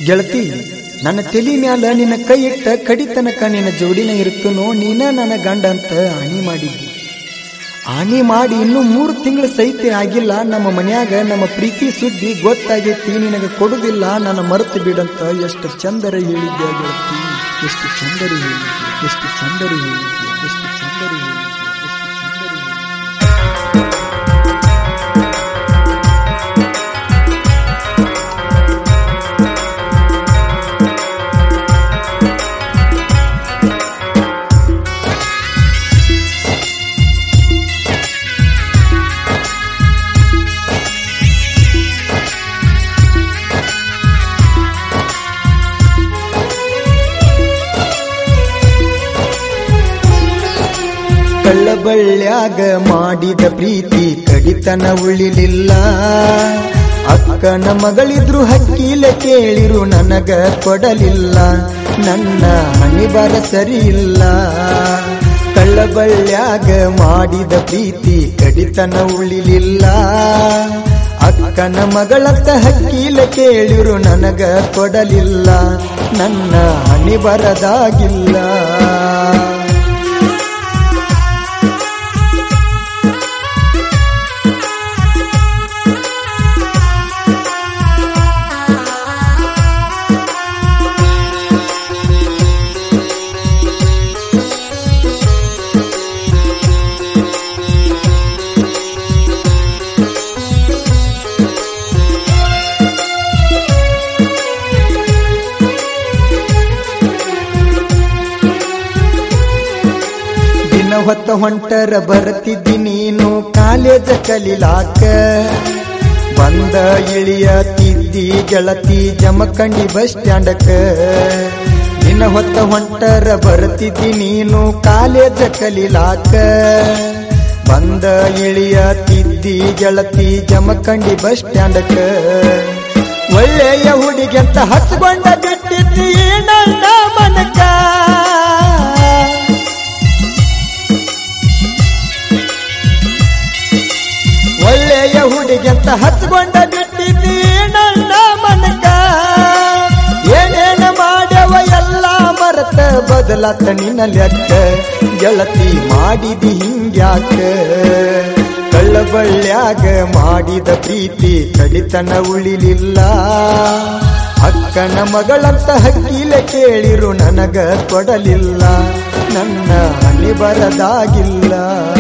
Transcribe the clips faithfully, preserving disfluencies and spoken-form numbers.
ಗೆಳತಿ ನನ್ನ ತಲಿ ಮ್ಯಾಲ ನಿನ್ನ ಕೈ ಇಟ್ಟ ಕಡಿತನಕ ನಿನ್ನ ಜೋಡಿನ ಇರುತ್ತನೋ ನೀನ ನನ್ನ ಗಂಡ ಅಂತ ಆಣಿ ಮಾಡಿದ್ದಿ. ಆಣಿ ಮಾಡಿ ಇನ್ನೂ ಮೂರು ತಿಂಗಳು ಸಹಿತ ಆಗಿಲ್ಲ. ನಮ್ಮ ಮನ್ಯಾಗ ನಮ್ಮ ಪ್ರೀತಿ ಸುದ್ದಿ ಗೊತ್ತಾಗೈತಿ, ನಿನಗೆ ಕೊಡುದಿಲ್ಲ, ನನ್ನ ಮರೆತು ಬಿಡಂತ ಎಷ್ಟು ಚಂದರ ಹೇಳಿದ್ದೆ ಗೆಳತಿ, ಎಷ್ಟು ಚಂದರ ಹೇಳಿದ್ದೆ, ಎಷ್ಟು ಚಂದರ ಹೇಳಿದ್ದೆ, ಎಷ್ಟು ಚಂದರ ಹೇಳಿದ್ದೆ, ಎಷ್ಟು ಚಂದರ ಹೇಳಿದ್ದೆ. ಕಳ್ಳಬಳ್ಳ್ಯಾಗ ಮಾಡಿದ ಪ್ರೀತಿ ಕಡಿತನ ಉಳಿಲಿಲ್ಲ. ಅಕ್ಕನ ಮಗಳಿದ್ರು ಹಕ್ಕಿಲೆ ಕೇಳಿರು ನನಗ ಕೊಡಲಿಲ್ಲ. ನನ್ನ ಹಣಿಬರ ಸರಿ ಇಲ್ಲ. ಕಳ್ಳಬಳ್ಳ್ಯಾಗ ಮಾಡಿದ ಪ್ರೀತಿ ಕಡಿತನ ಉಳಿಲಿಲ್ಲ. ಅಕ್ಕನ ಮಗಳಂತ ಹಕ್ಕಿಲೆ ಕೇಳಿರು ನನಗ ಕೊಡಲಿಲ್ಲ. ನನ್ನ ಹಣಿಬರದಾಗಿಲ್ಲ. ಹೊತ್ತ ಹೊಂಟರ ಬರ್ತಿದ್ದಿ ನೀನು ಕಾಲೇಜ ಕಲಿಲಾಕ. ಬಂದ ಇಳಿಯತಿದ್ದಿ ಗೆಳತಿ ಜಮಖಂಡಿ ಬಸ್ ಸ್ಟ್ಯಾಂಡಕ. ನಿನ್ನ ಹೊತ್ತ ಹೊಂಟರ ಬರ್ತಿದ್ದಿ ನೀನು ಕಾಲೇಜ ಕಲಿಲಾಕ. ಬಂದ ಇಳಿಯತಿದ್ದಿ ಗೆಳತಿ ಜಮಖಂಡಿ ಬಸ್ ಸ್ಟ್ಯಾಂಡಕ. ಒಳ್ಳೆಯ ಹುಡುಗಿಯಂತ ಹಚ್ಕೊಂಡ ಬಿಟ್ಟಿದ್ದಿ ನನ್ನ ಮನಕ. ಒಳ್ಳೆಯ ಹುಡುಗಿಯಂತ ಹಚ್ಕೊಂಡ ಬಿಟ್ಟಿದ್ದಿ ನನ್ನ ಮನಕ. ಏನೇನ ಮಾಡ್ಯವ ಎಲ್ಲ ಮರತ ಬದಲಾತ ನಿನ್ನ ಲೆಕ್ಕ. ಗೆಳತಿ ಮಾಡಿದಿ ಹಿಂಗ್ಯಾಕ. ಕಳ್ಳಬಳ್ಳ್ಯಾಗ ಮಾಡಿದ ಪ್ರೀತಿ ಕಡಿತನ ಉಳಿಲಿಲ್ಲ. ಅಕ್ಕನ ಮಗಳಂತ ಹಕ್ಕಿಲೆ ಕೇಳಿರು ನನಗ ಕೊಡಲಿಲ್ಲ. ನನ್ನ ಹಣಿ ಬರದಾಗಿಲ್ಲ.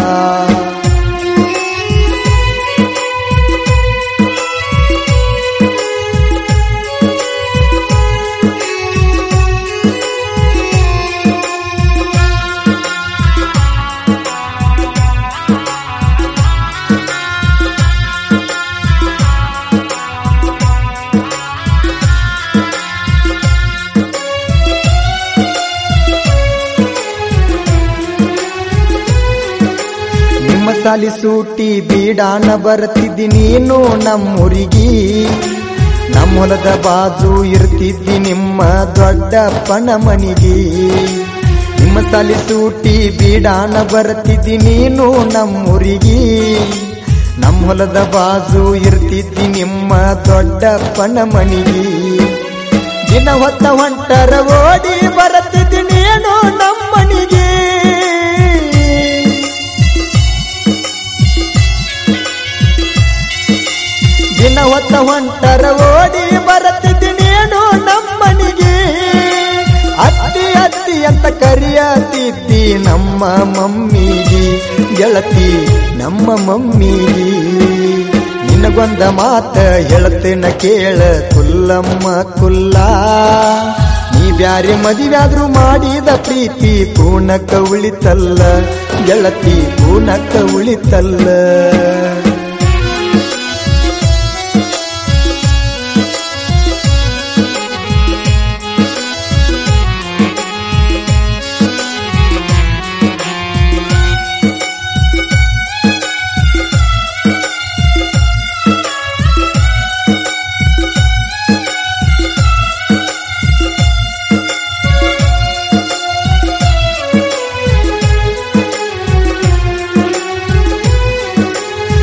ಸಾಲಿ ಸೂಟಿ ಬೀಡಾನ ಬರ್ತಿದ್ದಿ ನೀನು ನಮ್ಮೂರಿಗಿ. ನಮ್ಮ ಹೊಲದ ಬಾಜು ಇರ್ತಿದ್ದಿ ನಿಮ್ಮ ದೊಡ್ಡಪ್ಪನ ಮನಿಗಿ. ನಿಮ್ಮ ಸಾಲಿ ಸೂಟಿ ಬೀಡಾನ ಬರ್ತಿದ್ದಿ ನೀನು ನಮ್ಮೂರಿಗಿ. ನಮ್ಮ ಹೊಲದ ಬಾಜು ಇರ್ತಿದ್ದಿ ನಿಮ್ಮ ದೊಡ್ಡಪ್ಪನ ಮನಿಗಿ. ದಿನ ಹೊತ್ತ ಹೊಂಟರ ಓಡಿ ಬರ್ತಿದ್ದಿ ನೀನು ನಮ್ಮನಿಗೆ. ದಿನ ಹೊತ್ತ ಹೊಂಟರ ಓಡಿ ಬರತಿದ್ದಿ ನೀನು ನಮ್ಮನಿಗೆ. ಅತ್ತಿ ಅತ್ತಿ ಅಂತ ಕರಿಯತಿದ್ದಿ ನಮ್ಮ ಮಮ್ಮಿಗೆ. ಗೆಳತಿ ನಮ್ಮ ಮಮ್ಮಿಗೆ. ನಿನಗೊಂದ ಮಾತ ಹೇಳ್ತೇನ ಕೇಳ ಕುಲ್ಲಮ್ಮ ಕುಲ್ಲ. ನೀ ಬ್ಯಾರೆ ಮದುವ್ಯಾದ್ರೂ ಮಾಡಿದ ಪ್ರೀತಿ ಪೂರ್ಣಕ್ಕ ಉಳಿತಲ್ಲ. ಗೆಳತಿ ಪೂರ್ಣಕ್ಕ ಉಳಿತಲ್ಲ.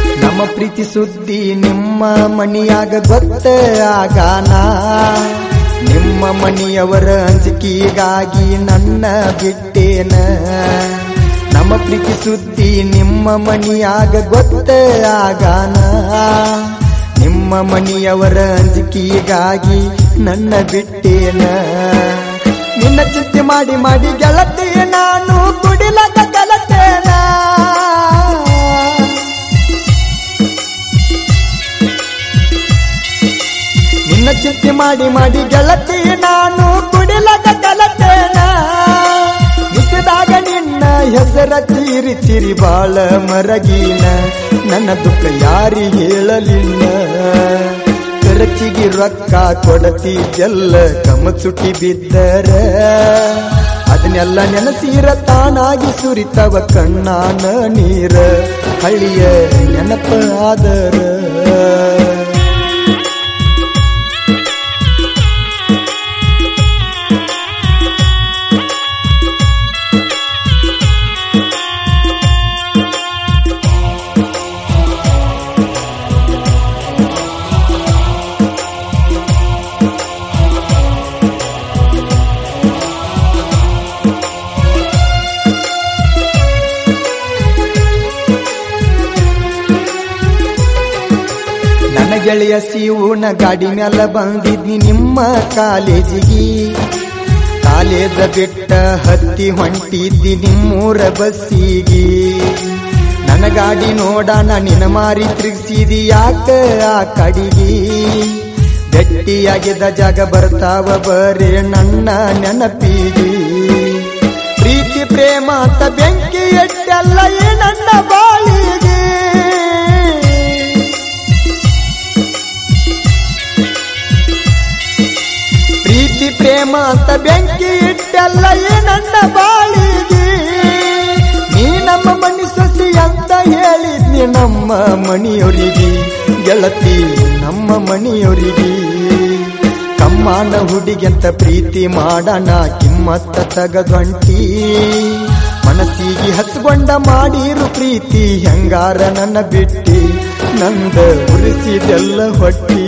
ಪ್ರೀತಿ ಸುದ್ದಿ ನಿಮ್ಮ ಮನಿಯಾಗ ಗೊತ್ತ ಆಗಾನ. ನಿಮ್ಮ ಮನೆಯವರ ಅಂಜಿಕೆಗಾಗಿ ನನ್ನ ಬಿಟ್ಟೇನ ನಮ್ಮ ಪ್ರೀತಿ ಸುದ್ದಿ ನಿಮ್ಮ ಮನಿಯಾಗ ಗೊತ್ತ ಆಗಾನ ನಿಮ್ಮ ಮನೆಯವರ ಅಂಜಿಕೆಗಾಗಿ ನನ್ನ ಬಿಟ್ಟೇನ ನಿನ್ನ ಚಿಂತೆ ಮಾಡಿ ಮಾಡಿ ಗೆಳತಿ ನಾನು ಕುಡಿಲಕ ಕಲತೇನ ನಿನ್ನ ಚಿಂತೆ ಮಾಡಿ ಮಾಡಿ ಗೆಳತಿ ನಾನು ಕುಡಿಲಕ ಕಲತೇನ ಬಿಸಿದಾಗ ನಿನ್ನ ಹೆಸರ ಚಿರಿ ಚಿರಿ ಬಾಳ ಮರಗಿನ ನನ್ನ ದುಃಖ ಯಾರಿ ಹೇಳಲಿಲ್ಲ ಖರ್ಚಿಗೆ ರೊಕ್ಕ ಕೊಡತಿ ಎಲ್ಲ ಕಮಚುಟಿ ಬಿದ್ದರ ಅದನ್ನೆಲ್ಲ ನೆನಸಿರ ತಾನಾಗಿ ಸುರಿತವ ಕಣ್ಣಾನ ನೀರ ಹಳ್ಳಿಯ ನೆನಪ ಆದರ ಗೆಳೆಯ ಶಿವನ ಗಾಡಿ ಮ್ಯಾಲ ಬಂದಿದ್ನಿ ನಿಮ್ಮ ಕಾಲೇಜಿಗೆ ಕಾಲೇಜ ಬಿಟ್ಟ ಹತ್ತಿ ಹೊಂಟಿದ್ದಿ ನಿಮ್ಮೂರ ಬಸ್ಸಿಗೆ ನನ್ನ ಗಾಡಿ ನೋಡಾನ ನಿನ್ನ ಮಾರಿ ತಿರುಗಿಸಿದಿ ಯಾಕ ಆ ಕಡಿಗೆ ಗಟ್ಟಿಯಾಗಿದ್ದ ಜಾಗ ಬರ್ತಾವ ಬರೇ ನನ್ನ ನೆನಪಿಗೆ ಪ್ರೀತಿ ಪ್ರೇಮ ಅಂತ ಬೆಂಕಿ ಎಟ್ಟೆಲ್ಲ ಈ ನನ್ನ ಬಾಳಿಗೆ ಪ್ರೀತಿ ಪ್ರೇಮ ಅಂತ ಬೆಂಕಿ ಇಟ್ಟಲ್ಲ ಈ ನನ್ನ ಬಾಳಿಗೆ ನೀ ನಮ್ಮ ಮನಿ ಸೊಸಿ ಅಂತ ಹೇಳಿದ್ನಿ ನಮ್ಮ ಮಣಿಯವರಿಗೆ ಗೆಳತಿ ನಮ್ಮ ಮಣಿಯವರಿಗೆ ಕಮ್ಮನ ಹುಡುಗಿಂತ ಪ್ರೀತಿ ಮಾಡಣ ಕಿಮ್ಮತ್ತ ತಗದೊಂಟಿ ಮನಸ್ಸಿಗೆ ಹಚ್ಕೊಂಡ ಮಾಡಿರು ಪ್ರೀತಿ ಹೆಂಗಾರ ನನ್ನ ಬಿಟ್ಟಿ ನಂದ ಉರಿಸಿದೆಲ್ಲ ಹೊಟ್ಟಿ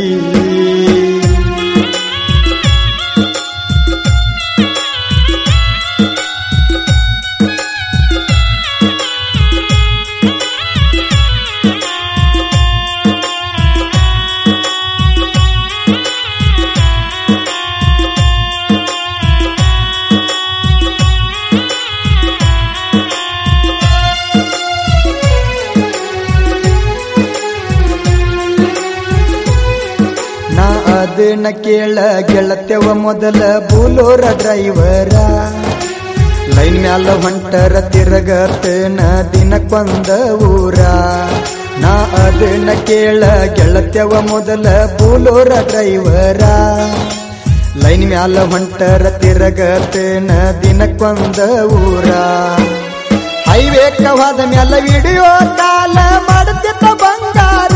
ಅದನ್ನ ಕೇಳ ಗೆಳತೆವ ಮೊದಲ ಬೂಲೋರ ಡ್ರೈವರ ಲೈನ್ ಮ್ಯಾಲ ಹೊಂಟರ ತಿರಗತನ ದಿನಕ್ಕೊಂದ ಊರ ನಾ ಅದನ್ನ ಕೇಳ ಗೆಳತೆವ ಮೊದಲ ಬೂಲೋರ ಡ್ರೈವರ ಲೈನ್ ಮ್ಯಾಲ ಹೊಂಟರ ತಿರಗತನ ದಿನಕ್ಕೊಂದ ಊರ ಹೈವೇ ಕವಾದ ಮ್ಯಾಲ ವಿಡಿಯೋ ಕಾಲ ಮಾಡುತ್ತಿದ್ದ ಬಂಗಾರ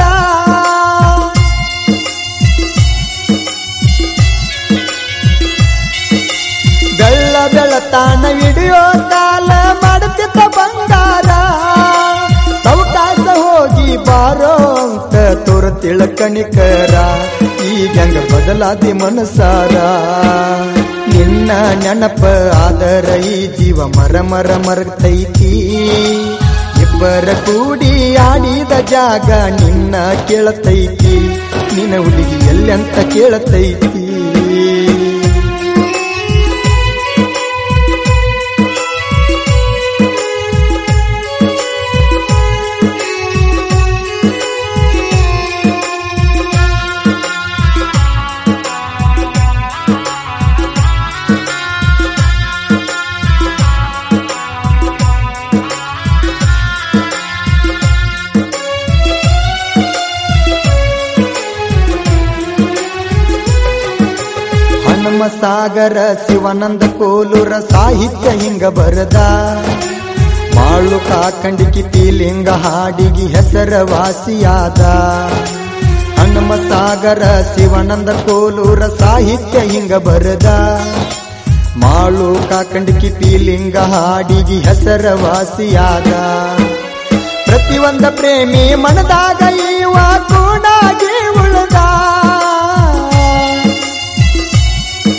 ಬೆಳ್ಳ ಬೆಳತಾನ ವಿಡಿಯೋ ಕಾಲ ಮಾಡುತ್ತಿದ್ದ ಬಂಗಾರ ಸೌಕಾಸ ಹೋಗಿ ಬಾರೋ ಅಂತ ತೋರ ತಿಳಕಣಿಕರ ಈಗಂಗ ಬದಲಾದಿ ಮನಸಾರ ನಿನ್ನ ನೆನಪ ಆದರ ಈ ಜೀವ ಮರ ಮರ ಮರತೈತಿ ಇಬ್ಬರ ಕೂಡಿ ಆಡಿದ ಜಾಗ ನಿನ್ನ ಕೇಳತೈತಿ ನಿನ್ನ ಹುಡುಗಿ ಎಲ್ಲಂತ ಕೇಳತೈತಿ ಸಾಗರ ಶಿವಾನಂದ ಕೋಲೂರ ಸಾಹಿತ್ಯ ಹಿಂಗ ಬರದ ಮಾಳು ಕಾಕಂಡಿಕಿ ತೀಲಿಂಗ ಹಾಡಿಗಿ ಹೆಸರ ವಾಸಿಯಾದ ಹನುಮ ಸಾಗರ ಶಿವಾನಂದ ಕೋಲೂರ ಸಾಹಿತ್ಯ ಹಿಂಗ ಬರದ ಮಾಳು ಕಾಕಂಡಿಕಿ ತೀಲಿಂಗ ಹಾಡಿಗಿ ಹೆಸರ ವಾಸಿಯಾದ ಪ್ರತಿಯೊಂದ ಪ್ರೇಮಿ ಮನದಾಗ ಇವ ಕೂಡಾಗಿ ಉಳದ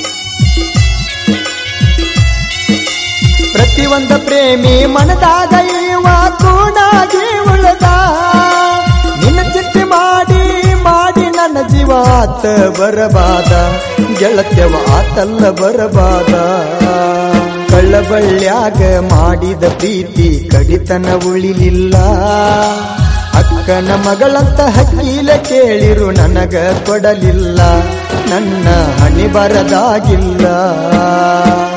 ಪ್ರತಿಯೊಂದ ಪ್ರೇಮಿ ಮನದಾಗ ಇವ ಕೂಡಾಗಿ ಉಳದ ನಿನ್ನ ಚಿಟ್ಟಿ ಮಾಡಿ ಮಾಡಿ ನನ್ನ ಜೀವ ಆತ ಬರಬಾದ ಗೆಳತ್ಯವ ಆತಲ್ಲ ಬರಬಾದ ಕಳ್ಳಬಳ್ಳ್ಯಾಗ ಮಾಡಿದ ಪ್ರೀತಿ ಕಡಿತನ ಉಳಿಲಿಲ್ಲ ಅಕ್ಕನ ಮಗಳಂತ ಹಕ್ಕಿಲ ಕೇಳಿರು ನನಗ ಕೊಡಲಿಲ್ಲ ನನ್ನ ಹಣಿ ಬರದಾಗಿಲ್ಲ